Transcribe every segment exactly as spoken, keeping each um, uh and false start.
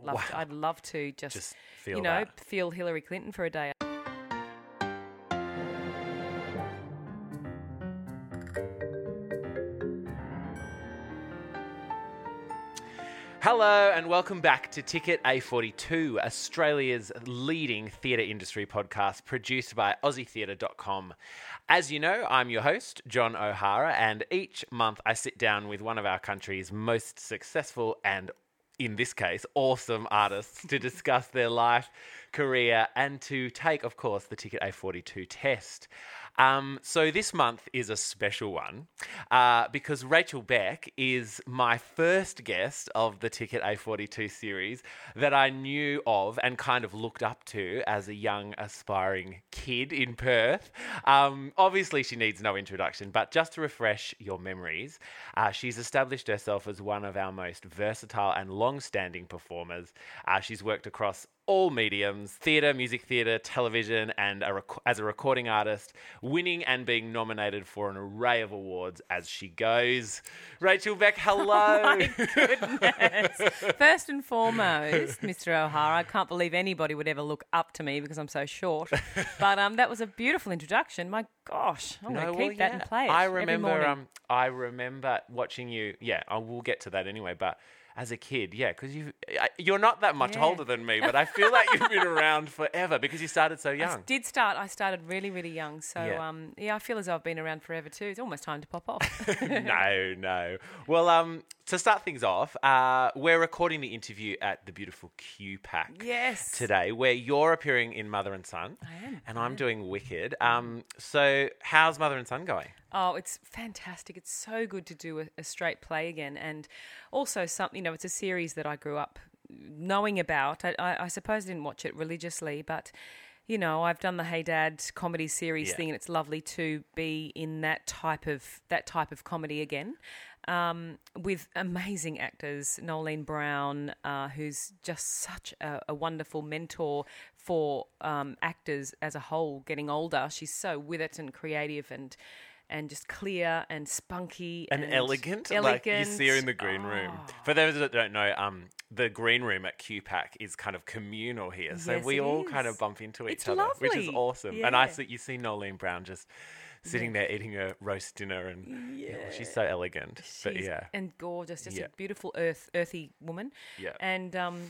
love Wow. to, I'd love to just, Just feel you know, that. feel Hillary Clinton for a day. Hello and welcome back to Ticket A forty-two, Australia's leading theatre industry podcast produced by Aussie Theatre dot com. As you know, I'm your host, John O'Hara, and each month I sit down with one of our country's most successful and, in this case, awesome artists to discuss their life, career, and to take, of course, the Ticket A forty-two test. Um, so this month is a special one uh, because Rachel Beck is my first guest of the Ticket A forty-two series that I knew of and kind of looked up to as a young aspiring kid in Perth. Um, obviously, she needs no introduction, but just to refresh your memories, uh, she's established herself as one of our most versatile and long-standing performers. Uh, she's worked across all mediums, theatre, music theatre, television, and a rec- as a recording artist, winning and being nominated for an array of awards as she goes. Rachel Beck, hello. Oh my goodness. First and foremost, Mister O'Hara, I can't believe anybody would ever look up to me because I'm so short. But um, that was a beautiful introduction. My gosh, I'm going to No, keep well, that yeah. and play it I every remember, morning. um, I remember watching you. Yeah, I will get to that anyway. But as a kid, yeah, because you you're not that much Yeah. older than me, but I feel like you've been around forever because you started so I young. s- did start. I started really, really young. So, Yeah. um, yeah, I feel as though I've been around forever too. It's almost time to pop off. no, no. Well, um, to start things off, uh, we're recording the interview at the beautiful Q PAC Yes. today, where you're appearing in Mother and Son, I am. and I'm doing Wicked. Um, so how's Mother and Son going? Oh, it's fantastic. It's so good to do a, a straight play again. And also something, you know, it's a series that I grew up knowing about. I, I, I suppose I didn't watch it religiously, but, you know, I've done the Hey Dad comedy series Yeah. thing, and it's lovely to be in that type of that type of comedy again. Um, with amazing actors, Nolene Brown, uh, who's just such a, a wonderful mentor for um, actors as a whole getting older. She's so with it and creative and and just clear and spunky And, and elegant, elegant. like you see her in the green room. Oh. For those that don't know, um, the green room at Q PAC is kind of communal here, so Yes, we it all kind is. of bump into each It's other, which is lovely. awesome. And I Yeah. see you see Nolene Brown just sitting there eating a roast dinner, and yeah, well, she's so elegant. but She's- yeah, and gorgeous, just Yeah. a beautiful earth, earthy woman. Yeah. And um,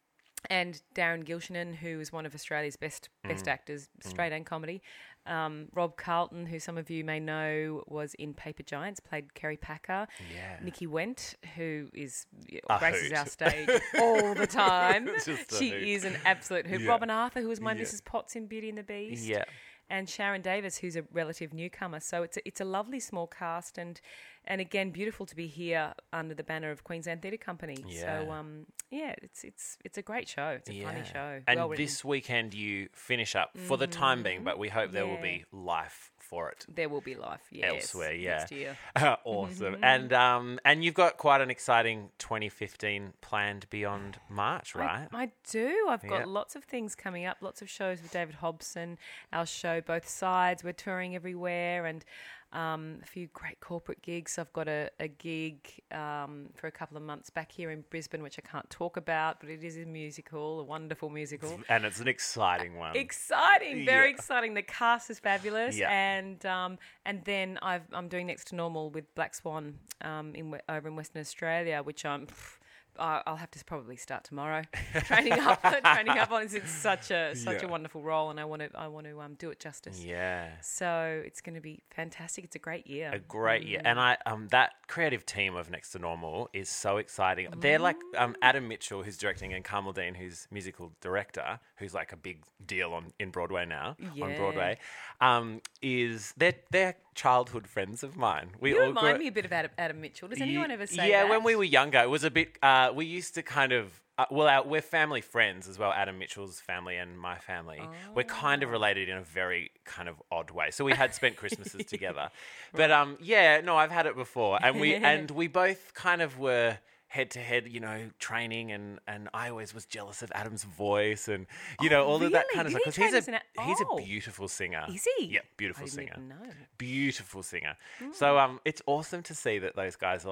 and Darren Gilshanen, who is one of Australia's best Mm. best actors, straight and comedy. Um, Rob Carlton, who some of you may know, was in Paper Giants, played Kerry Packer. Yeah. Nikki Went, who is yeah, A graces hoot. our stage all the time. Just a she hoot. is an absolute hoot. Yeah. Robin Arthur, who was my Yeah. Missus Potts in Beauty and the Beast. yeah. And Sharon Davis, who's a relative newcomer. So it's a, it's a lovely small cast, and and again, beautiful to be here under the banner of Queensland Theatre Company. So Yeah. um, yeah, it's it's it's a great show. It's a funny show. And well written. this weekend you finish up for the time being, but we hope there will Yeah. be life for it. There will be life. Yes, Elsewhere, yeah. next year. Awesome. And um and you've got quite an exciting twenty fifteen planned beyond March, right? I, I do. I've got Yeah. lots of things coming up, lots of shows with David Hobson, our show Both Sides. We're touring everywhere, and um, a few great corporate gigs. I've got a, a gig um, for a couple of months back here in Brisbane, which I can't talk about, but it is a musical, a wonderful musical. And it's an exciting one. Exciting, very Yeah. exciting. The cast is fabulous, Yeah. and um, and then I've, I'm doing Next to Normal with Black Swan um, in we- over in Western Australia, which I'm. pff, I- I'll have to probably start tomorrow. training up, training up on it. It's such a such Yeah. a wonderful role, and I want to I want to um, do it justice. Yeah. So it's going to be fantastic. It's a great year. A great year. And I um that creative team of Next to Normal is so exciting. They're like um Adam Mitchell, who's directing, and Carmel Dean, who's musical director, who's like a big deal on in Broadway now, on Yeah. Broadway. Um is they're they're childhood friends of mine. We You all remind grew- me a bit of Adam, Adam Mitchell. Does anyone ever say yeah, that? when we were younger, it was a bit. Uh, we used to kind of. Uh, well, our, we're family friends as well. Adam Mitchell's family and my family. We're kind of related in a very kind of odd way. So we had spent Christmases together. But um, yeah, no, I've had it before, and we and we both kind of were head to head, you know, training, and and I always was jealous of Adam's voice, and you know, Oh, all of that really? kind of Did stuff. he 'Cause he's train as an a a- he's Oh. a beautiful singer. Is he? Yeah, beautiful I didn't singer. even know. Beautiful singer. So um, it's awesome to see that those guys are like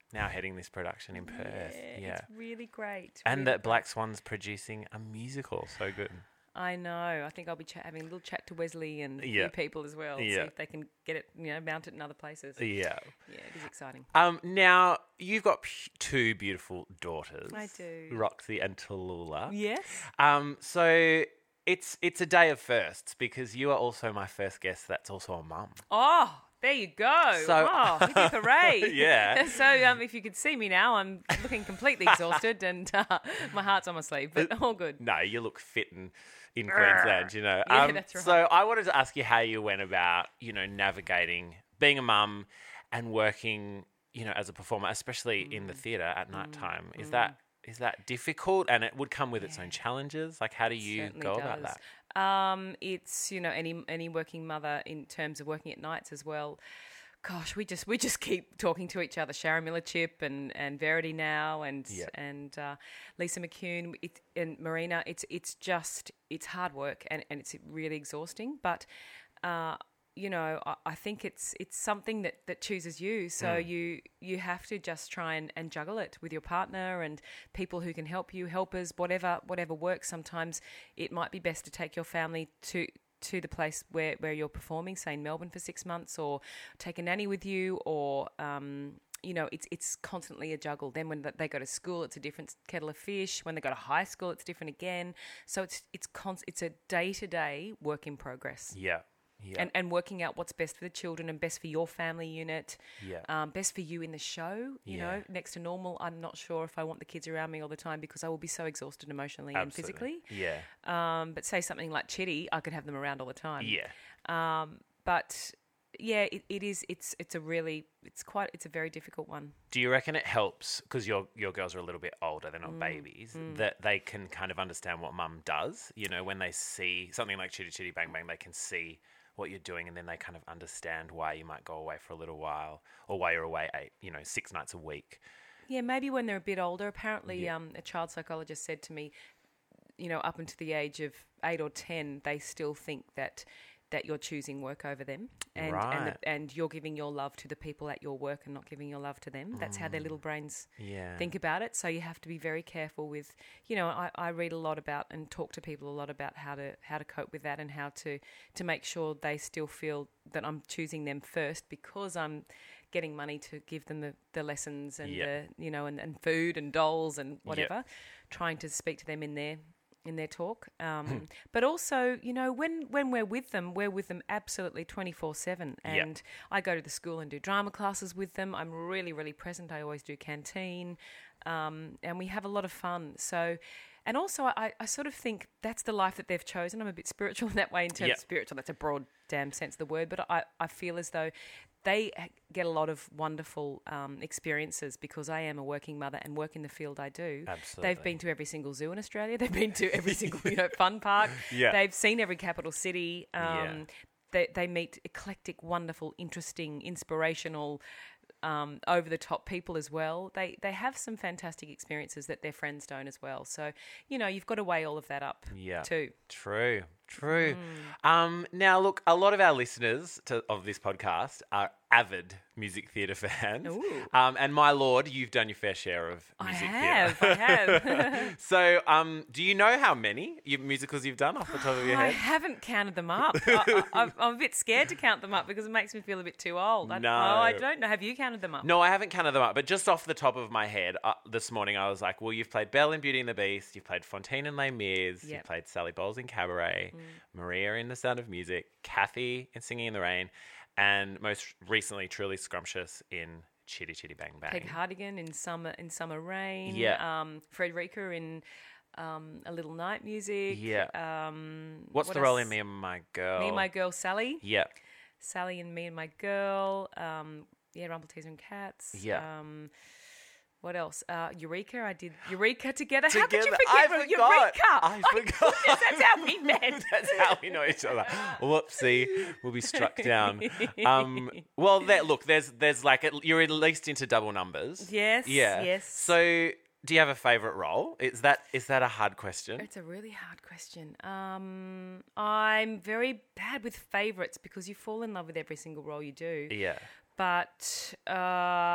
now heading this production in Perth. Yeah, Yeah. it's really great. And really that great. Black Swan's producing a musical. So good. I know. I think I'll be ch- having a little chat to Wesley and a Yeah. few people as well. See Yeah. if they can get it, you know, mount it in other places. Yeah. Yeah, it is exciting. Um, now, you've got p- two beautiful daughters. I do. Roxy and Tallulah. Yes. Um, so it's it's a day of firsts because you are also my first guest that's also a mum. Oh, there you go. So- oh, hippie hooray. Yeah. So um, if you could see me now, I'm looking completely exhausted and uh, my heart's on my sleeve, but all good. No, you look fit in, in Queensland, you know. Yeah, um, that's right. So I wanted to ask you how you went about, you know, navigating being a mum and working, you know, as a performer, especially in the Mm. theatre at night time. Is that is that difficult? And it would come with its own challenges. Like, how do you Certainly go about does. that? Um, it's, you know, any any working mother in terms of working at nights as well. Gosh, we just we just keep talking to each other. Sharon Miller Chip and, and Verity now and Yep. and uh, Lisa McCune it, and Marina. It's it's just it's hard work and, and it's really exhausting. But uh, you know, I, I think it's it's something that, that chooses you. So you you have to just try and, and juggle it with your partner and people who can help you, helpers, whatever whatever works. Sometimes it might be best to take your family to to the place where, where you're performing, say in Melbourne for six months, or take a nanny with you, or um, you know, it's it's constantly a juggle. Then when they go to school, it's a different kettle of fish. When they go to high school, it's different again. So it's it's const- it's a day to day work in progress. Yeah. Yeah. And, and working out what's best for the children and best for your family unit, Yeah. um, best for you in the show, you Yeah. know, next to normal. I'm not sure if I want the kids around me all the time because I will be so exhausted emotionally and Absolutely. physically. Yeah. Um, but say something like Chitty, I could have them around all the time. Yeah. Um, but yeah, it, it is. It's it's a really it's quite it's a very difficult one. Do you reckon it helps because your your girls are a little bit older, they're not Mm, babies, that they can kind of understand what mum does? You know, when they see something like Chitty Chitty Bang Bang, they can see what you're doing, and then they kind of understand why you might go away for a little while, or why you're away eight, you know, six nights a week. Yeah, maybe when they're a bit older. Apparently, Yeah. um, a child psychologist said to me, you know, up until the age of eight or ten, they still think that that you're choosing work over them, and and, Right. the, and you're giving your love to the people at your work and not giving your love to them. That's how their little brains Yeah. think about it. So you have to be very careful with, you know, I, I read a lot about and talk to people a lot about how to how to cope with that and how to to make sure they still feel that I'm choosing them first because I'm getting money to give them the, the lessons and Yeah. the, you know, and, and food and dolls and whatever, trying to speak to them in their in their talk. Um, but also, you know, when, when we're with them, we're with them absolutely twenty-four seven. Yeah. And I go to the school and do drama classes with them. I'm really, really present. I always do canteen. Um, and we have a lot of fun. So, and also I, I sort of think that's the life that they've chosen. I'm a bit spiritual in that way in terms Yeah. of spiritual. That's a broad damn sense of the word. But I, I feel as though they get a lot of wonderful um, experiences because I am a working mother and work in the field I do. Absolutely. They've been to every single zoo in Australia. They've been to every single you know fun park. Yeah. They've seen every capital city. Um, Yeah. they, they meet eclectic, wonderful, interesting, inspirational, um, over-the-top people as well. They they have some fantastic experiences that their friends don't as well. So, you know, you've got to weigh all of that up Yeah. too. True, true. Mm. Um, now, look, a lot of our listeners to, of this podcast are avid music theatre fans. Ooh. Um, and my lord, you've done your fair share of I music have, theatre. I have. So, um, do you know how many you- musicals you've done off the top of your I head? haven't counted them up. I, I, I'm- I'm a bit scared to count them up because it makes me feel a bit too old. I, No. Oh, I don't know. Have you counted them up? No, I haven't counted them up, but just off the top of my head, uh, this morning I was like, well, you've played Belle in Beauty and the Beast, you've played Fontaine and Les Mis, you've Yep. played Sally Bowles in Cabaret, Maria in The Sound of Music, Kathy in Singing in the Rain, and most recently, Truly Scrumptious in Chitty Chitty Bang Bang. Peg Hardigan in Summer in Summer Rain. Yeah. Um, Frederica in um, A Little Night Music. Yeah. Um, What's what the role else? in Me and My Girl? Me and My Girl Sally. Yeah. Sally and Me and My Girl. Um, yeah, Rumple Teaser and Cats. Yeah. Um, what else? Uh, Eureka. I did Eureka together. How could you Together. forget I Eureka? forgot. I My forgot. goodness, that's how we met. That's how we know each other. Whoopsie, we'll be struck down. Um, well, there, look, there's there's like at- you're at least into double numbers. Yes, Yeah. yes. So, do you have a favourite role? Is that is that a hard question? It's a really hard question. Um, I'm very bad with favourites because you fall in love with every single role you do. Yeah. But uh,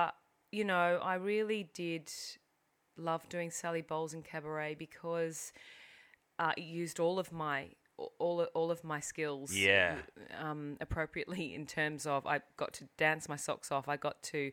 you know, I really did love doing Sally Bowles in Cabaret because uh, it used all of my all all of my skills Yeah. um, appropriately in terms of I got to dance my socks off. I got to,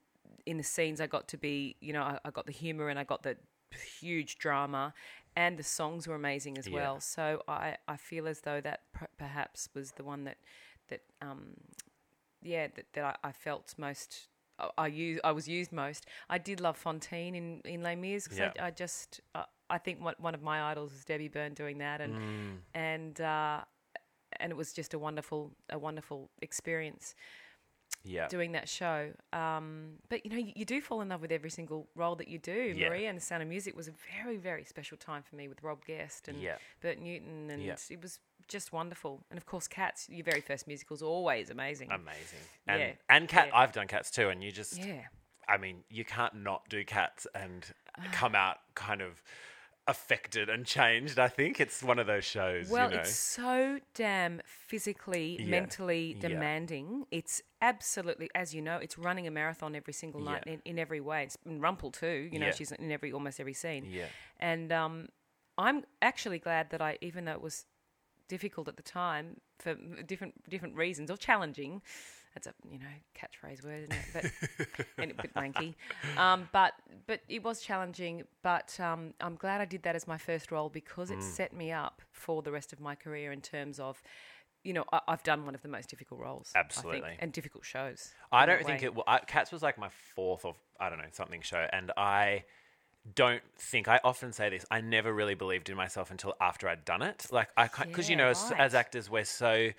in the scenes, I got to be, you know, I, I got the humour and I got the huge drama, and the songs were amazing as Yeah. well. So I, I feel as though that per- perhaps was the one that, that um, yeah, that, that I, I felt most... I, I, use, I was used most. I did love Fontaine in, in Les Mis because Yeah. I, I just... Uh, I think one one of my idols was Debbie Byrne doing that, and Mm. and uh, and it was just a wonderful a wonderful experience Yeah. doing that show. Um, but you know, you, you do fall in love with every single role that you do. Yeah. Maria and The Sound of Music was a very very special time for me with Rob Guest and Yeah. Bert Newton, and Yeah. it was just wonderful. And of course, Cats, your very first musical, is always amazing. Amazing. And Yeah. and cat Yeah. I've done Cats too, and you just yeah. I mean, you can't not do Cats and come out kind of affected and changed. I think it's one of those shows, Well, you know. it's so damn physically, Yeah. mentally Yeah. demanding. It's absolutely, as you know, it's running a marathon every single night Yeah. in, in every way. It's in Rumpel too. You know, Yeah. she's in every almost every scene. Yeah. And um, I'm actually glad that I, even though it was difficult at the time for different different reasons or challenging. That's a you know catchphrase word, isn't it? But and a bit wanky. Um, but but it was challenging. But um, I'm glad I did that as my first role because it Mm. set me up for the rest of my career in terms of, you know, I, I've done one of the most difficult roles, I Absolutely. think, and difficult shows. I in that don't think way. it. Well, I, Cats was like my fourth of I don't know something show, and I don't think I often say this. I never really believed in myself until after I'd done it. Like I, because you Yeah, know, as, right. as actors, we're so,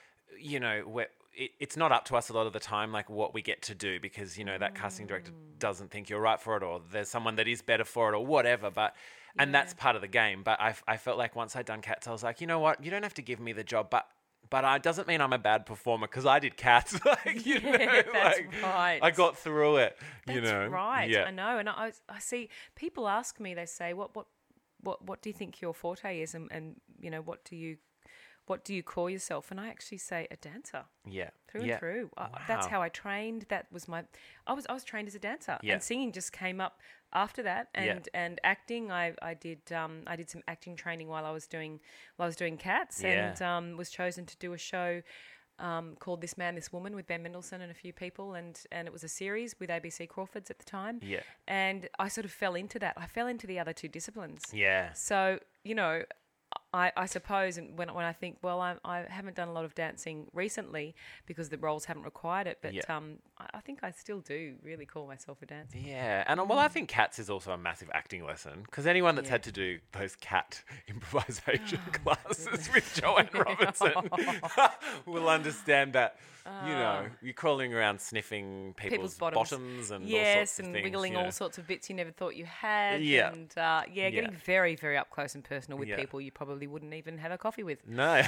you know, we're. It, it's not up to us a lot of the time, like what we get to do, because you know that casting director Mm. doesn't think you're right for it, or there's someone that is better for it, or whatever. But and that's part of the game. But I, I felt like once I'd done Cats, I was like, you know what, you don't have to give me the job, but. But it doesn't mean I'm a bad performer because I did Cats. like, you know, Yeah, that's like, right. I got through it. You That's know, right. Yeah, I know, and I, I see people ask me. They say, "What, what, what, what do you think your forte is?" And, and you know, what do you, what do you call yourself? And I actually say a dancer yeah, through yeah. and through. I, that's Wow. how I trained. That was my. I was I was trained as a dancer, Yeah. and singing just came up after that. Yeah. And and acting, I I did um I did some acting training while I was doing while I was doing Cats, Yeah. and um was chosen to do a show. Um, called This Man, This Woman with Ben Mendelsohn and a few people, and, and it was a series with A B C Crawfords at the time. Yeah. And I sort of fell into that. I fell into the other two disciplines. Yeah. So, you know, I, I suppose and when when I think, well, I, I haven't done a lot of dancing recently because the roles haven't required it, but Yeah. um, I, I think I still do really call myself a dancer. Yeah, and uh, well, I think Cats is also a massive acting lesson because anyone that's Yeah. had to do those cat improvisation Oh, classes with Joanne Robertson will understand that. You know, you're crawling around sniffing people's, Ah. People's bottoms. bottoms and all Yes, sorts of and things, wiggling you know. all sorts of bits you never thought you had. Yeah. And uh, yeah, getting Yeah. very, very up close and personal with Yeah. people you probably wouldn't even have a coffee with. No.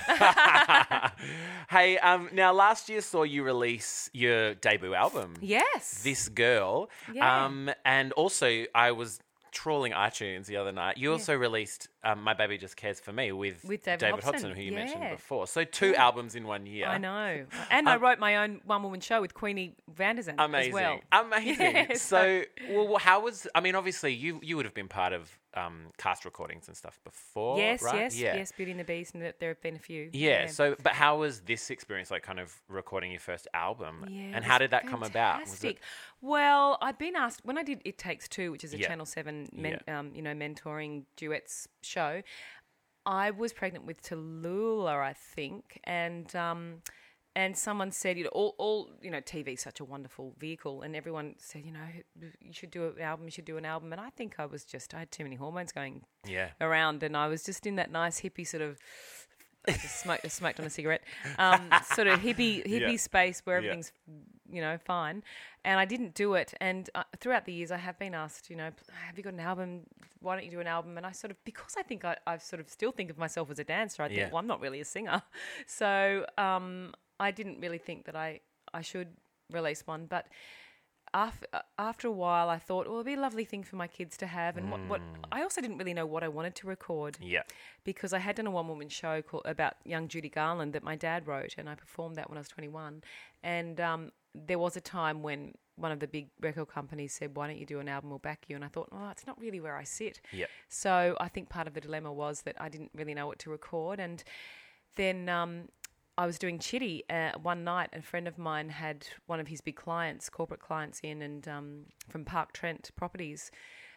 Hey, um, now last year saw you release your debut album, Yes. This Girl. Yeah. Um, and also I was trawling iTunes the other night. You also released um, My Baby Just Cares for Me with, With David Hodgson, Hobson. who you mentioned Yeah. before. So two albums in one year. I know. And I wrote my own one-woman show with Queenie Vanderzen Amazing. as well. Amazing. Yeah, so, well, how was, I mean, obviously you, you would have been part of um, cast recordings and stuff before, Yes, right? yes, yeah. yes, Beauty and the Beast, and there- there have been a few. Yeah, so, but how was this experience, like kind of recording your first album? Yeah, and it how was did that come about? Was fantastic. it, Well, I've been asked when I did It Takes Two, which is a Yeah. Channel Seven, men, um, you know, mentoring duets show. I was pregnant with Tallulah, I think, and um, and someone said, you know, all, all you know, T V is such a wonderful vehicle, and everyone said, you know, you should do an album, you should do an album, and I think I was just, I had too many hormones going yeah. around, and I was just in that nice hippie sort of. I just smoked, smoked on a cigarette, um, sort of hippie hippie Yeah. space where Yeah. everything's, you know, fine. And I didn't do it. And uh, throughout the years, I have been asked, you know, have you got an album? Why don't you do an album? And I sort of, because I think I, I sort of still think of myself as a dancer, I think, Yeah. well, I'm not really a singer. So um, I didn't really think that I, I should release one. But after, after a while, I thought, well, it'd be a lovely thing for my kids to have. And what, what I also didn't really know what I wanted to record. Yeah. Because I had done a one-woman show called about young Judy Garland that my dad wrote, and I performed that when I was twenty-one. And um, there was a time when one of the big record companies said, why don't you do an album, we'll back you. And I thought, oh, it's not really where I sit. Yeah. So I think part of the dilemma was that I didn't really know what to record. And then um, I was doing Chitty uh, one night. A friend of mine had one of his big clients, corporate clients in, and um, from Park Trent Properties.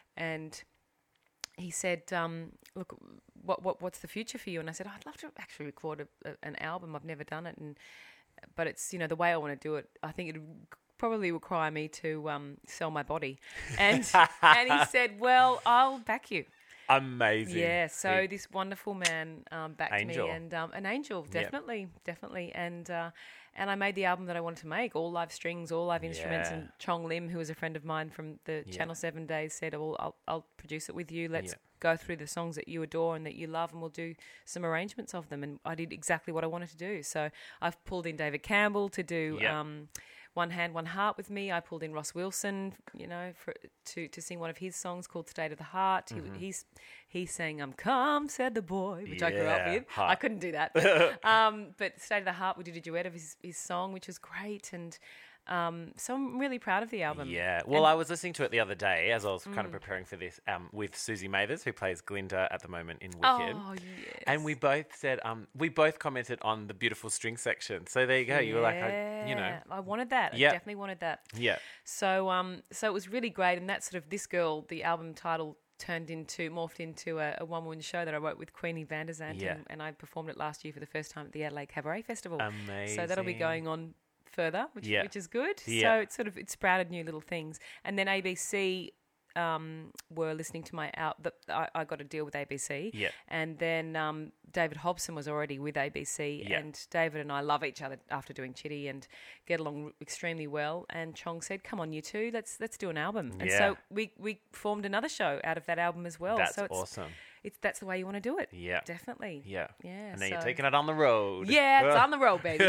And he said, um, look, what, what what's the future for you? And I said, oh, I'd love to actually record a, a, an album. I've never done it. and But it's, you know, the way I want to do it, I think it would probably require me to um, sell my body. And and he said, well, I'll back you. Amazing. Yeah, so He- this wonderful man um, backed Angel. me. And um, an angel, definitely, definitely. And uh, and I made the album that I wanted to make, all live strings, all live instruments. Yeah. And Chong Lim, who was a friend of mine from the Yeah. Channel seven days, said, oh, I'll, I'll produce it with you. Let's Yeah. go through the songs that you adore and that you love, and we'll do some arrangements of them. And I did exactly what I wanted to do. So I've pulled in David Campbell to do Yeah. um, One Hand, One Heart with me. I pulled in Ross Wilson, you know, for, to to sing one of his songs called State of the Heart. Mm-hmm. He, he's he sang um, Come Said the Boy, which I grew up Yeah, with. hot. I couldn't do that. But, um, but State of the Heart, we did a duet of his, his song, which was great. And um, so I'm really proud of the album. Yeah. Well, I was listening to it the other day as I was kind Mm. of preparing for this um, with Susie Mathers, who plays Glinda at the moment in Wicked. Oh, yes. And we both said, um, we both commented on the beautiful string section. So there you go. You were like, I, you know, Yeah, I wanted that. Yeah. I definitely wanted that. yeah. So um, so it was really great, and that sort of this girl, the album title turned into morphed into a, a one woman show that I wrote with Queenie van der Zandt, Yeah. and, and I performed it last year for the first time at the Adelaide Cabaret Festival. Amazing. So that'll be going on further, which Yeah. which is good. Yeah. So it's sort of it sprouted new little things, and then A B C. Um, were listening to my out. The, I, I got a deal with A B C, Yeah. and then um, David Hobson was already with A B C, Yeah. and David and I love each other after doing Chitty and get along extremely well. And Chong said, "Come on, you two, let's let's do an album." And Yeah. so we we formed another show out of that album as well. That's so it's, awesome. It's that's the way you want to do it. Yeah. Definitely. Yeah. Yeah. And then you're so- taking it on the road. Yeah, it's on the road, baby.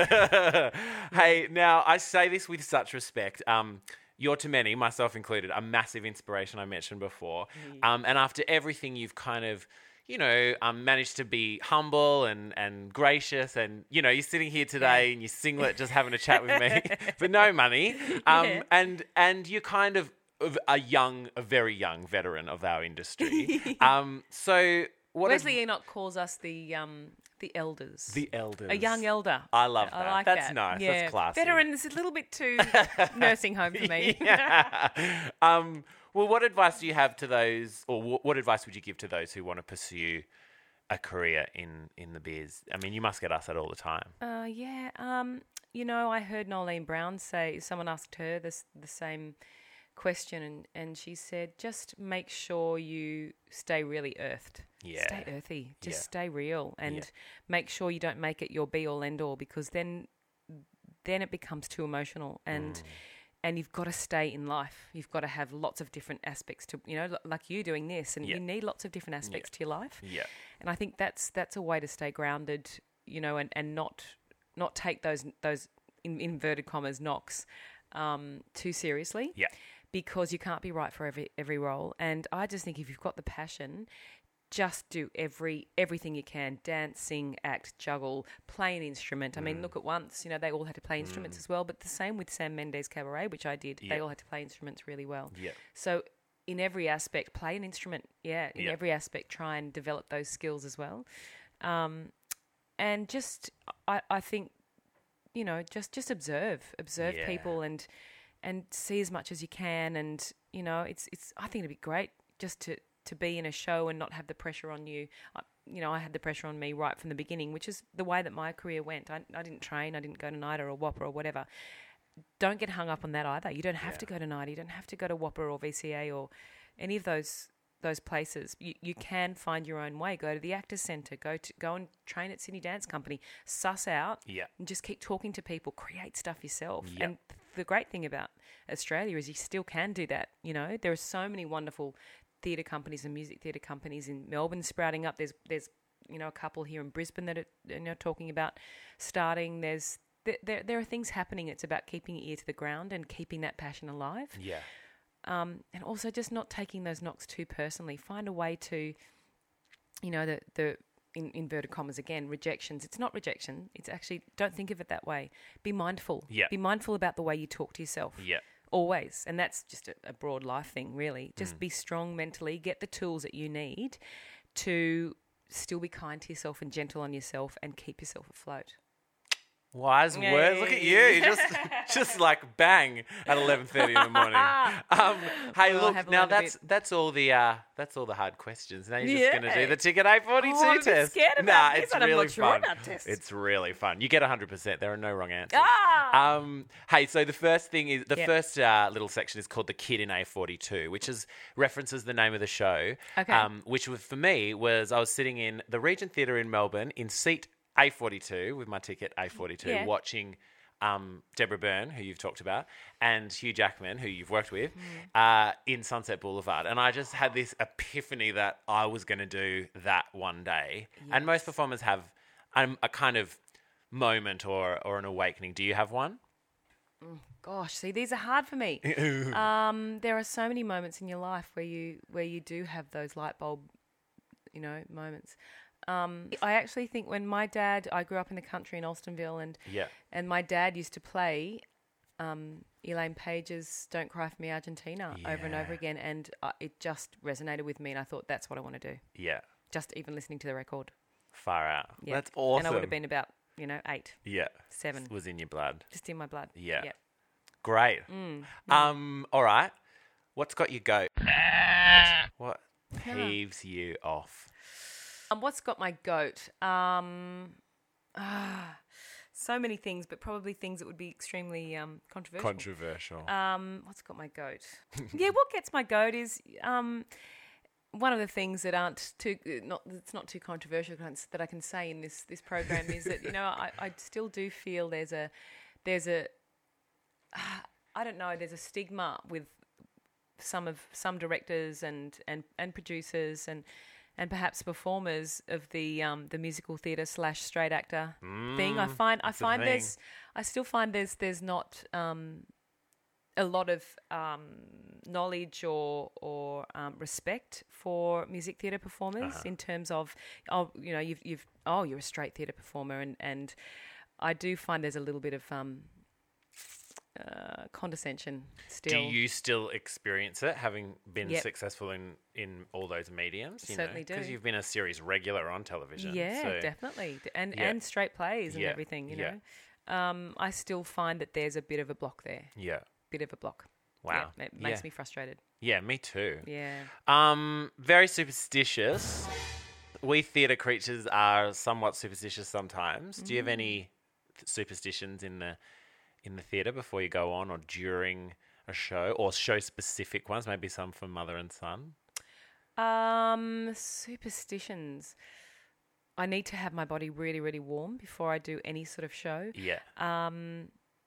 Hey, now I say this with such respect. Um, you're to many, myself included, a massive inspiration I mentioned before. Um, and after everything you've kind of, you know, um, managed to be humble and, and gracious, and you know, you're sitting here today in your singlet, just having a chat with me for no money. Um, Yeah. and and you're kind of of a young, a very young veteran of our industry. um, so what is Wesley Enoch calls us the um the elders. the elders? a young elder. I love that. I like That's that. nice. Yeah. That's classy. Veteran is a little bit too nursing home for me. Yeah. um, well, what advice do you have to those, or what, what advice would you give to those who want to pursue a career in, in the biz? I mean, you must get asked that all the time. Uh, yeah. Um, you know, I heard Nolene Brown say, someone asked her this the same question, and, and she said, just make sure you stay really earthed. Yeah. Stay earthy. Just Yeah. stay real, and Yeah. make sure you don't make it your be all end all, because then then it becomes too emotional, and Mm. and you've got to stay in life. You've got to have lots of different aspects to, you know, li- like you doing this, and Yeah. you need lots of different aspects to your life. Yeah. And I think that's that's a way to stay grounded, you know, and, and not not take those those in inverted commas knocks um, too seriously. Yeah. Because you can't be right for every every role. And I just think if you've got the passion, just do every everything you can: dance, sing, act, juggle, play an instrument. I mean, Mm. look at once, you know, they all had to play instruments as well. But the same with Sam Mendes Cabaret, which I did. Yeah. They all had to play instruments really well. Yeah. So in every aspect, play an instrument. Yeah, in Yeah. every aspect, try and develop those skills as well. Um, and just, I, I think, you know, just just observe, observe Yeah. people, and and see as much as you can. And you know, it's it's. I think it'd be great just to to be in a show and not have the pressure on you. I, you know, I had the pressure on me right from the beginning, which is the way that my career went. I, I didn't train, I didn't go to NIDA or Whopper or whatever. Don't get hung up on that either. You don't have Yeah. to go to NIDA. You don't have to go to Whopper or V C A or any of those those places. You you can find your own way. Go to the Actors Centre. Go to go and train at Sydney Dance Company. Suss out Yeah. and just keep talking to people. Create stuff yourself. Yep. And the great thing about Australia is you still can do that. You know, there are so many wonderful theatre companies and music theatre companies in Melbourne sprouting up. There's there's you know a couple here in Brisbane that are you know talking about starting. There's there there, there are things happening. It's about keeping your ear to the ground and keeping that passion alive. Yeah. Um, and also just not taking those knocks too personally. Find a way to, you know, the the in inverted commas again, rejections. It's not rejection. It's actually, don't think of it that way. Be mindful. Yeah. Be mindful about the way you talk to yourself. Yeah. Always. And that's just a, a broad life thing, really. Just Mm. be strong mentally. Get the tools that you need to still be kind to yourself and gentle on yourself and keep yourself afloat. Wise Yay. words. Look at you. You just just like bang at eleven thirty in the morning. Um, hey, Well, I look. have Now learned a that's that's all the uh, that's all the hard questions. Now you're just going to do Yeah. the ticket A forty-two Oh, I'm a bit test. scared about nah, this, it's and I'm really not sure fun. about tests. It's really fun. You get one hundred percent. There are no wrong answers. Ah! Um, hey, so the first thing is the Yep. first uh, little section is called the Kid in A forty-two, which is references the name of the show. Okay. Um, which was, for me was I was sitting in the Regent Theatre in Melbourne in seat A forty-two with my ticket A forty-two, Yeah. watching um, Deborah Byrne, who you've talked about, and Hugh Jackman, who you've worked with, Mm. uh, in Sunset Boulevard. And I just had this epiphany that I was going to do that one day. And most performers have um, a kind of moment or, or an awakening. Do you have one? Gosh, see, these are hard for me. um, there are so many moments in your life where you where you do have those light bulb, you know, moments. Um, I actually think when my dad, I grew up in the country in Alstonville, and Yeah. and my dad used to play um, Elaine Page's "Don't Cry for Me, Argentina" over and over Yeah. again, and uh, it just resonated with me, and I thought that's what I want to do. Yeah. Just even listening to the record. Far out. Yeah. That's awesome. And I would have been about, you know, eight, Yeah. seven, Was in your blood. just in my blood. Yeah. Yeah. Great. Mm. Um. All right. What's got you goat? What peeves you off? Um, what's got my goat? Um, ah, so many things, but probably things that would be extremely um, controversial. Controversial. um, what's got my goat? Yeah, what gets my goat is um, one of the things that aren't too not it's not too controversial that I can say in this this program is that, you know, I, I still do feel there's a there's a I don't know there's a stigma with some of some directors and and, and producers and. And perhaps performers of the um, the musical theatre slash straight actor thing. I find I that's a find thing. there's I still find there's there's not um, a lot of um, knowledge or or um, respect for music theatre performers in terms of oh you know you've you've oh you're a straight theatre performer and, and I do find there's a little bit of um, uh, condescension still. Do you still experience it, having been Yep. successful in, in all those mediums? You Certainly do. Because you've been a series regular on television. Yeah, so- definitely, and Yeah. and straight plays and Yeah, everything. You yeah. know, um, I still find that there's a bit of a block there. Yeah. Bit of a block. Wow. Yeah, it makes Yeah. me frustrated. Yeah, me too. Yeah. Um, very superstitious. We theatre creatures are somewhat superstitious sometimes. Do you have any th- superstitions in the in the theatre before you go on or during a show, or show specific ones? Maybe some for mother and son. Um, superstitions. I need to have my body really, really warm before I do any sort of show. Yeah. Um,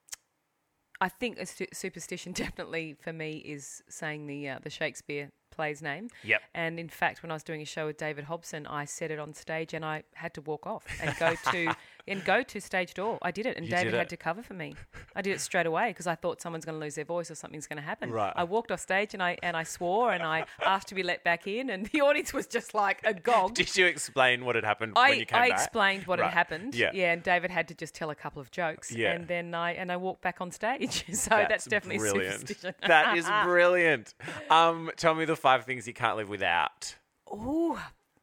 I think a su- superstition definitely for me is saying the uh, the Shakespeare play's name. Yep. And in fact, when I was doing a show with David Hobson, I said it on stage and I had to walk off and go to and go to stage door. I did it, and You David did had it. to cover for me. I did it straight away because I thought someone's going to lose their voice or something's going to happen. Right. I walked off stage and I and I swore and I asked to be let back in, and the audience was just like agog. Did you explain what had happened I, when you came I back? explained what Right. had happened. Yeah. Yeah, and David had to just tell a couple of jokes. Yeah. And then I and I walked back on stage. So that's, definitely brilliant. superstition. That is brilliant. Um, tell me the five things you can't live without. Ooh.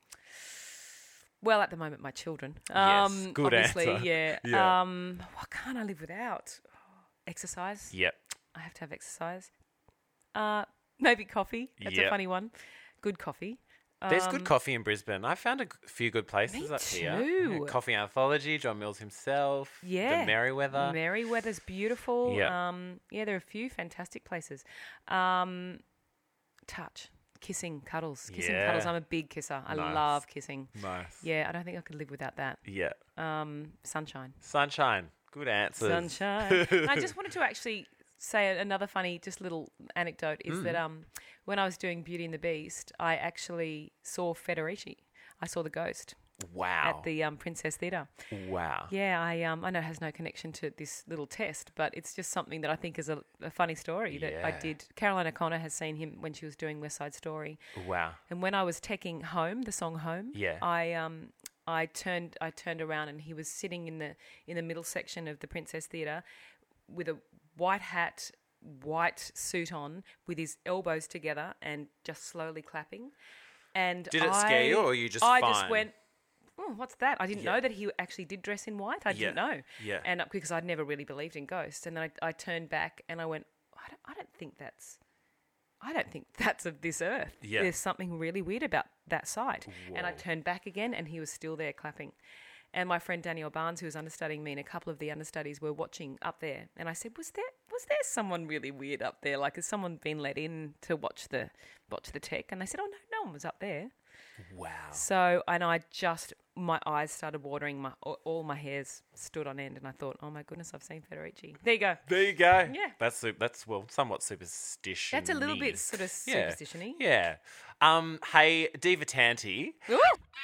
Well, at the moment, my children. Yes, Um, good obviously, answer. yeah. Yeah. Um, what can't I live without? Exercise. Yep. I have to have exercise. Uh, maybe coffee. That's Yep. a funny one. Good coffee. There's Um, good coffee in Brisbane. I found a g- few good places Me up here. too. Yeah, Coffee Anthology, John Mills himself. Yeah. The Merriweather. Merriweather's beautiful. Yeah. Um, yeah, there are a few fantastic places. Um, touch. Kissing, cuddles. Kissing, Yeah. cuddles. I'm a big kisser. I Nice. love kissing. Nice. Yeah, I don't think I could live without that. Yeah. Um, sunshine. Sunshine. Good answers. Sunshine. And I just wanted to actually say another funny, just little anecdote is Mm. that um, when I was doing Beauty and the Beast, I actually saw Federici. I saw the ghost Wow. at the um, Princess Theatre. Wow. Yeah, I um, I know it has no connection to this little test, but it's just something that I think is a, a funny story that I Yeah. did. Caroline O'Connor has seen him when she was doing West Side Story. Wow. And when I was teching Home, the song Home, Yeah. I um I turned I turned around and he was sitting in the in the middle section of the Princess Theatre with a white hat, white suit on, with his elbows together and just slowly clapping. And Did it I, scare you, or were you just I fine? just went, oh, what's that? I didn't Yeah. know that he actually did dress in white. I Yeah. didn't know. Yeah. And uh, because I'd never really believed in ghosts. And then I, I turned back and I went, I don't, I don't think that's, I don't think that's of this earth. Yeah. There's something really weird about that sight. And I Whoa. turned back again and he was still there clapping. And my friend Danielle Barnes, who was understudying me, and a couple of the understudies were watching up there. And I said, was there was there someone really weird up there? Like, has someone been let in to watch the watch the tech? And they said, oh, no, no one was up there. Wow. So, and I just, my eyes started watering, my all, all my hairs stood on end, and I thought, oh my goodness, I've seen Federici. There you go. There you go. Yeah. That's su- that's well, somewhat superstition. That's a little bit sort of Yeah. superstition-y. Yeah. Um. Hey, Diva Tanti. Ooh.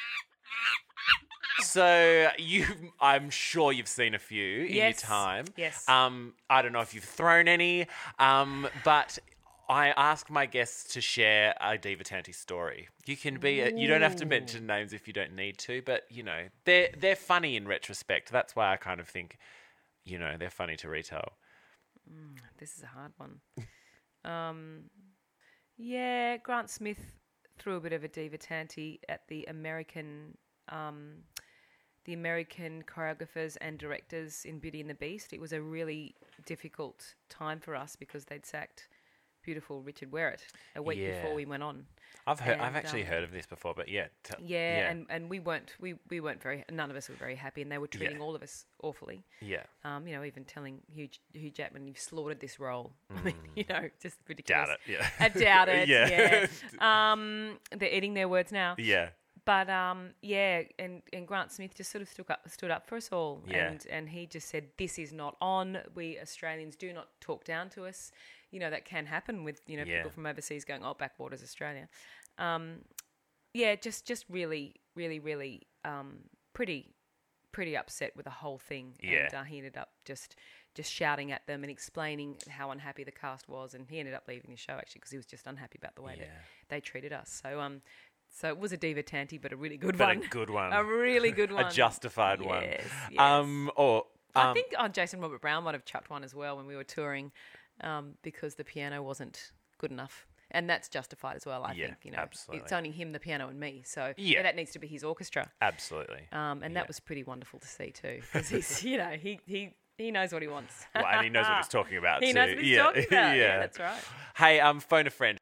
So you, I'm sure you've seen a few in Yes. your time. Yes. Um. I don't know if you've thrown any. Um. But I ask my guests to share a Diva Tanti story. You can be. A, you don't have to mention names if you don't need to. But you know, they're they're funny in retrospect. That's why I kind of think, you know, they're funny to retell. This is a hard one. um, yeah, Grant Smith threw a bit of a diva tanti at the American, um, the American choreographers and directors in Beauty and the Beast. It was a really difficult time for us because they'd sacked beautiful Richard Werrett a week Yeah. before we went on. I've heard. I've And, actually um, heard of this before, but yeah. T- Yeah, and, and we weren't we, we weren't very none of us were very happy, and they were treating Yeah. all of us awfully. yeah. Um, you know, even telling Hugh, Hugh Jackman, you've slaughtered this role. I mean, you know, just ridiculous. Doubt it. Yeah. I doubt it. Yeah. yeah. Um, they're eating their words now. Yeah. But um, yeah, and, and Grant Smith just sort of stood up, stood up for us all. Yeah. And, and he just said, this is not on. We Australians do not talk down to us. You know, that can happen with, you know, Yeah. people from overseas going, oh, backwaters Australia. Um, yeah, just, just really, really, really um, pretty, pretty upset with the whole thing. Yeah. And uh, he ended up just, just shouting at them and explaining how unhappy the cast was. And he ended up leaving the show, actually, because he was just unhappy about the way Yeah. that they treated us. So, um, so it was a diva tanti, but a really good But one. a good one. A really good one. A justified one. Yes, yes. Um. Or. Um, I think oh, Jason Robert Brown might have chucked one as well when we were touring, um, because the piano wasn't good enough, and that's justified as well. I Yeah, think you know absolutely. it's only him, the piano, and me. So Yeah. that needs to be his orchestra. Absolutely. Um, and Yeah. that was pretty wonderful to see too, because he's you know he he he knows what he wants. Well, and he knows what he's talking about. He too. knows what he's yeah. talking about. yeah. Yeah, that's right. Hey, um, phone a friend.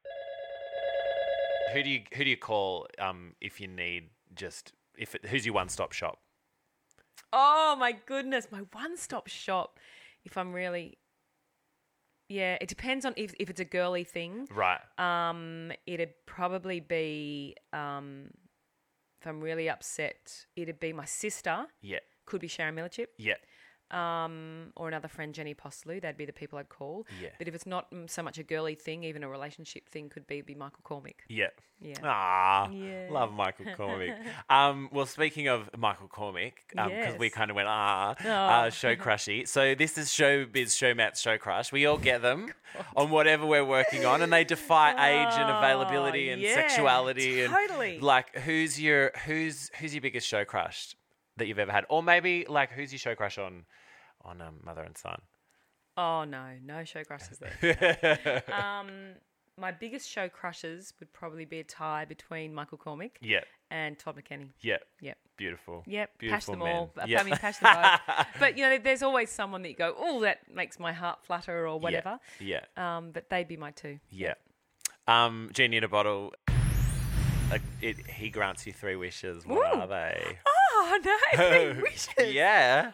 Who do you who do you call um if you need just if it, who's your one stop shop? Oh my goodness, my one-stop shop. If I'm really, yeah, it depends on if if it's a girly thing. Right. Um, it'd probably be um, if I'm really upset, it'd be my sister. Yeah. Could be Sharon Millichip. Yeah. Um, or another friend, Jenny Postlew. That'd be the people I'd call. Yeah. But if it's not mm, so much a girly thing, even a relationship thing, could be be Michael Cormick. Yeah. Yeah. Ah, Yeah. love Michael Cormick. um, well, speaking of Michael Cormick, because Yes. we kind of went ah, Oh. uh, show crushy. So this is Showbiz Showmat's Show Crush. We all get them on whatever we're working on, and they defy age and availability and yeah, sexuality totally. and like who's your who's who's your biggest show crush that you've ever had, or maybe like who's your show crush on on um, Mother and Son. Oh no, no show crushes there. um, my biggest show crushes would probably be a tie between Michael Cormick Yeah, and Todd McKenney. yeah, Yep. beautiful. Yep, Beautiful pash them men. all. Yeah. I mean, pash them both. But, you know, there's always someone that you go, oh, that makes my heart flutter or whatever. Yeah, Um, but they'd be my two. yeah. Um, Genie in a bottle. Uh, it, he grants you three wishes. What Ooh. are they? Oh, no, three wishes. Yeah,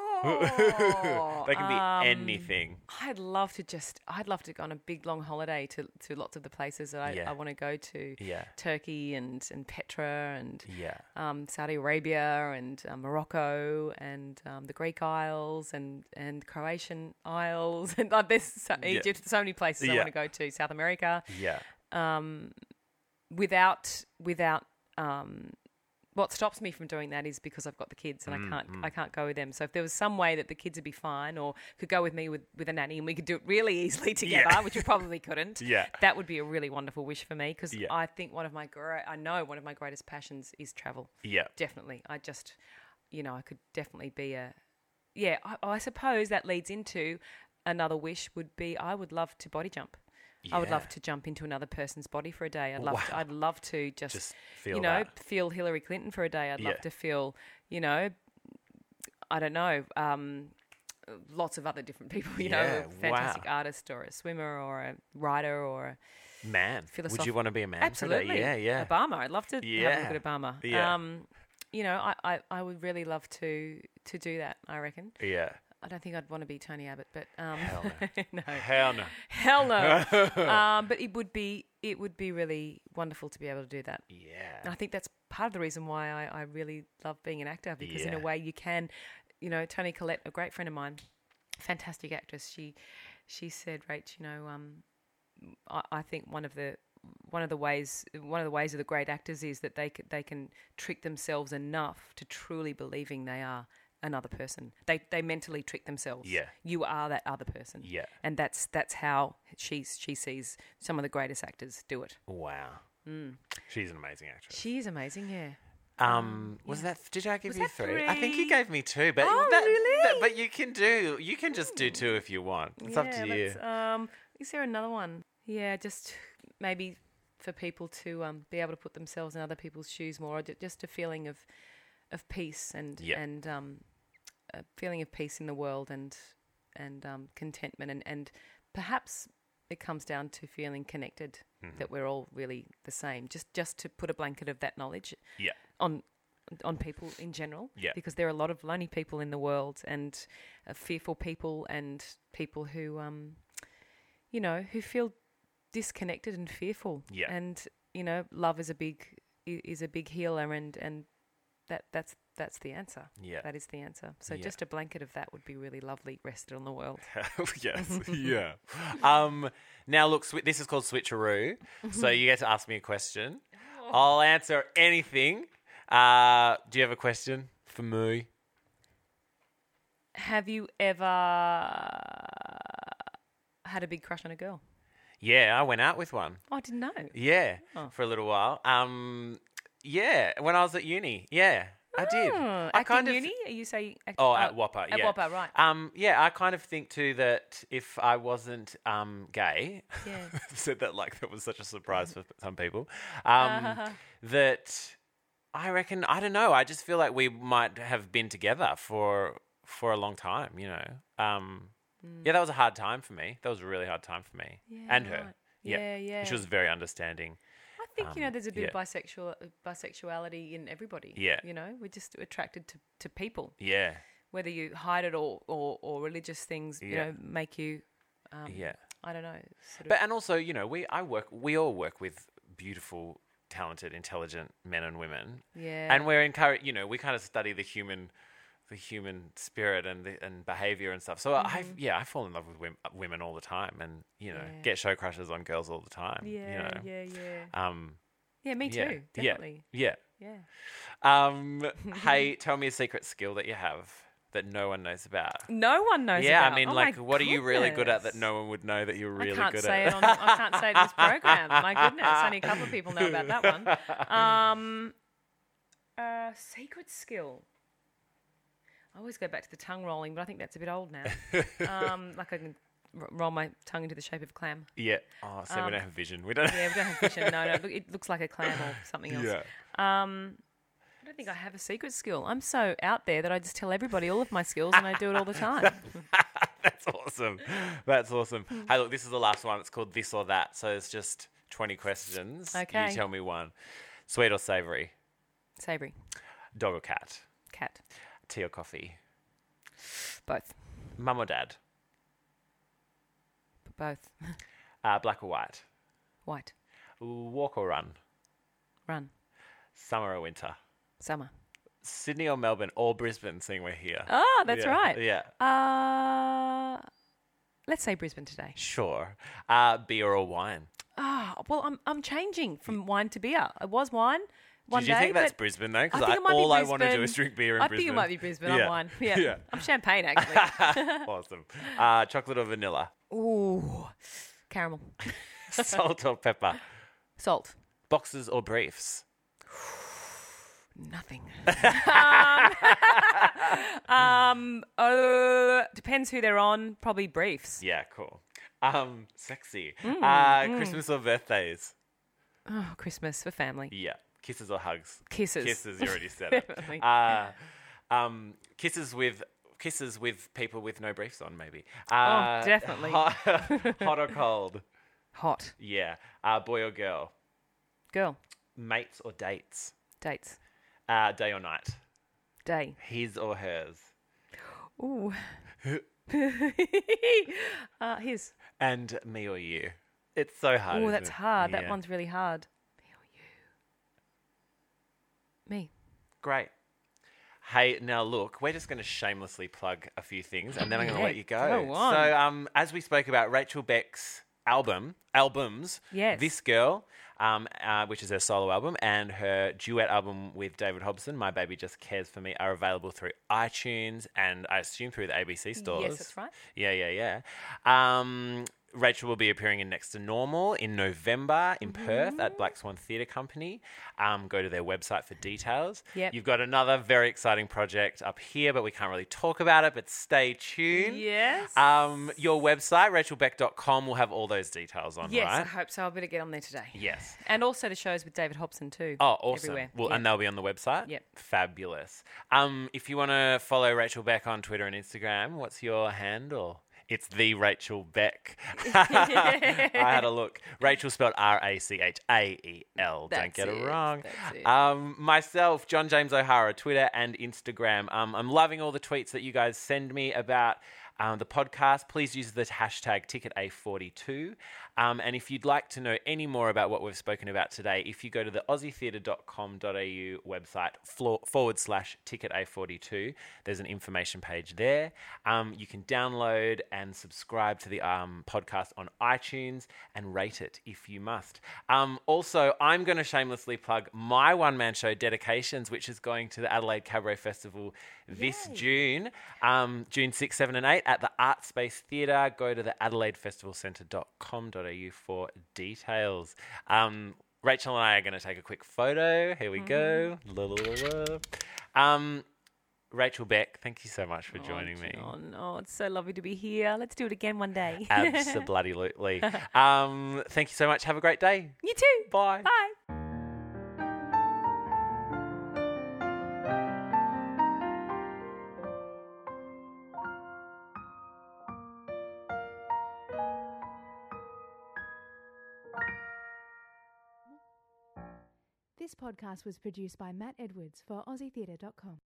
Oh, they can be um, anything. I'd love to just, I'd love to go on a big long holiday to, to lots of the places that I, Yeah. I want to go to. Yeah, Turkey and, and Petra and yeah, um, Saudi Arabia and uh, Morocco and um, the Greek Isles and, and Croatian Isles and uh, there's so, Yeah. Egypt. So many places I Yeah. want to go to. South America. yeah, Um, without without um, what stops me from doing that is because I've got the kids and Mm, I can't mm. I can't go with them. So if there was some way that the kids would be fine or could go with me with, with a nanny and we could do it really easily together, Yeah. which we probably couldn't, Yeah. that would be a really wonderful wish for me because Yeah. I think one of my great I know one of my greatest passions is travel. Yeah. Definitely. I just, you know, I could definitely be a, yeah, I, I suppose that leads into another wish would be I would love to body jump. I would Yeah. love to jump into another person's body for a day. I'd love to, Wow. I'd love to just, Just feel you know, that. feel Hillary Clinton for a day. I'd Yeah. love to feel, you know, I don't know, um, lots of other different people, you Yeah, know, a fantastic wow. artist or a swimmer or a writer or a Man. Would philosoph- you want to be a man? for that? Absolutely. Yeah, yeah. Obama. I'd love to have a Yeah. look at Obama. Yeah. Um, you know, I, I, I would really love to to do that, I reckon. Yeah. I don't think I'd want to be Tony Abbott, but um, Hell no. Hell no. Hell no. um, but it would be it would be really wonderful to be able to do that. And Yeah. I think that's part of the reason why I, I really love being an actor because in a Yeah. way you can, you know, Toni Collette, a great friend of mine, fantastic actress. She she said, Rach, you know, um, I, I think one of the one of the ways one of the ways of the great actors is that they c- they can trick themselves enough to truly believing they are another person. They they mentally trick themselves. Yeah. You are that other person. Yeah. And that's that's how she she sees some of the greatest actors do it. Wow. She's an amazing actress. She is amazing, yeah. Um, was yeah. that? Did I give Was you that three? I think you three? gave me two, but Oh, that, really? that- but you can do. You can just do two if you want. It's up Yeah, to you. let's, Um, is there another one? Yeah, just maybe for people to um, be able to put themselves in other people's shoes more, or ju- just a feeling of of peace and Yeah. and um, a feeling of peace in the world and and um, contentment and, and perhaps it comes down to feeling connected Mm-hmm. that we're all really the same. Just just to put a blanket of that knowledge Yeah. on on people in general, Yeah. because there are a lot of lonely people in the world and uh, fearful people and people who, um, you know, who feel disconnected and fearful. Yeah. And you know, love is a big i- is a big healer, and and that that's that's the answer. Yeah. That is the answer. So Yeah. just a blanket of that would be really lovely, rested on the world. Yes. Yeah. Um, now look, swi- this is called Switcheroo. So you get to ask me a question. I'll answer anything. Uh, do you have a question for me? Have you ever had a big crush on a girl? Yeah, I went out with one. Oh, I didn't know. Yeah, Oh. for a little while. Um, yeah, when I was at uni. Yeah, I did. Oh, I acting kind of. uni? Are you saying? Act- Oh, uh, at Whopper. At yeah. Whopper, right. Um, yeah, I kind of think too that if I wasn't um gay, Yeah. I've said that like that was such a surprise for some people. Um, that I reckon I don't know. I just feel like we might have been together for for a long time. You know. Um, yeah, that was a hard time for me. That was a really hard time for me Yeah, and her. right. Yeah, yeah. She was very understanding. I think you know um, there's a bit of yeah. bisexual bisexuality in everybody. Yeah. You know, we're just attracted to, to people, Yeah. whether you hide it or or, or religious things. You Yeah. know, make you. Um, Yeah. I don't know. Sort of. But and also, you know, we I work we all work with beautiful, talented, intelligent men and women. yeah. And we're encouraged, you know, we kind of study the human the human spirit and the, and behavior and stuff. So I yeah, I fall in love with women, women all the time and, you know, Yeah. get show crushes on girls all the time, yeah, you know. yeah, yeah. Um Yeah, me yeah, too. yeah, Definitely. yeah. Yeah. Um hey, tell me a secret skill that you have that no one knows about. No one knows. Yeah, about. I mean, Oh like, my what are you really good at that goodness. no one would know that you're really I can't good say at? it on. I can't say it in this program. My goodness, only a couple of people know about that one. Um, uh, secret skill. I always go back to the tongue rolling, but I think that's a bit old now. um, like I can r- roll my tongue into the shape of a clam. Yeah. Oh, so we Um, don't have vision. We don't. Yeah, we don't have vision. No, no, look, it looks like a clam or something else. Yeah. Um, I don't think I have a secret skill. I'm so out there that I just tell everybody all of my skills, and I do it all the time. That's awesome. That's awesome. Hey, look, this is the last one. It's called This or That. So it's just twenty questions. Okay. You tell me one. Sweet or savoury? Savoury, Dog or cat? cat, Tea or coffee? both, Mum or dad? both. Uh, black or white? White, Walk or run? run, Summer or winter? summer. Sydney or Melbourne or Brisbane, seeing we're here. Oh, that's Yeah, right. Yeah. Uh, let's say Brisbane today. Sure. Uh, beer or wine? Ah, well, I'm I'm changing from wine to beer. It was wine. one Did you day. think that's but Brisbane though? Because I think it might be all I want to do Brisbane. is drink beer in I Brisbane. think it might be Brisbane. Yeah. I'm wine. Yeah. Yeah. I'm champagne, actually. Awesome. Uh, chocolate or vanilla? Ooh. Caramel. Salt or pepper? Salt. Boxers or briefs? Nothing. um, um uh, depends who they're on. Probably briefs. Yeah, cool. Um, sexy. Mm, uh, Christmas or birthdays? Oh, Christmas for family. Yeah. Kisses or hugs? Kisses. Kisses, you already said it. Definitely. Uh, um, kisses with kisses with people with no briefs on, maybe. Oh, Uh, definitely. Hot, hot or cold? Hot. Yeah. Uh, boy or girl? Girl. Mates or dates? Dates. Uh, day or night? Day. His or hers? Ooh. uh, his. And me or you? It's so hard. Oh, isn't that's it? hard. That Yeah. one's really hard. Me or you? Me. Great. Hey, now look, we're just going to shamelessly plug a few things, and then I'm going to Yeah, let you go. go on. So, um, as we spoke about Rachel Beck's album, albums, Yes. This Girl, um, uh, which is her solo album, and her duet album with David Hobson, My Baby Just Cares for Me, are available through iTunes and I assume through the A B C stores. Yes, that's right. Yeah, yeah, yeah. Um, Rachel will be appearing in Next to Normal in November in Mm-hmm. Perth at Black Swan Theatre Company. Um, go to their website for details. Yep. You've got another very exciting project up here, but we can't really talk about it, but stay tuned. Yes. Um, your website, rachel beck dot com, will have all those details on, Yes, I right? hope so. I'll better get on there today. Yes. And also the shows with David Hobson too. Oh, awesome. Everywhere. Well, Yeah. and they'll be on the website? Yep. Fabulous. Um, if you want to follow Rachel Beck on Twitter and Instagram, what's your handle? It's the Rachel Beck. I had a look. Rachel spelled R A C H A E L. Don't That's get it, it. wrong. That's it. Um, myself, John James O'Hara, Twitter and Instagram. Um, I'm loving all the tweets that you guys send me about um, the podcast. Please use the hashtag ticket A forty-two. Um, and if you'd like to know any more about what we've spoken about today, if you go to the aussie theatre dot com dot a u website flo- forward slash ticket A forty-two, there's an information page there. Um, you can download and subscribe to the um, podcast on iTunes and rate it if you must. Um, also, I'm going to shamelessly plug my one-man show, Dedications, which is going to the Adelaide Cabaret Festival this Yay. June, um, June sixth, seven and eight at the Art Space Theatre. Go to the adelaide festival centre dot com dot a u for details. Um, Rachel and I are going to take a quick photo. Here we go. La, la, la, la. Um, Rachel Beck, thank you so much for joining me. John. Oh, it's so lovely to be here. Let's do it again one day. Absolutely. um, thank you so much. Have a great day. You too. Bye. Bye. This podcast was produced by Matt Edwards for aussie theatre dot com.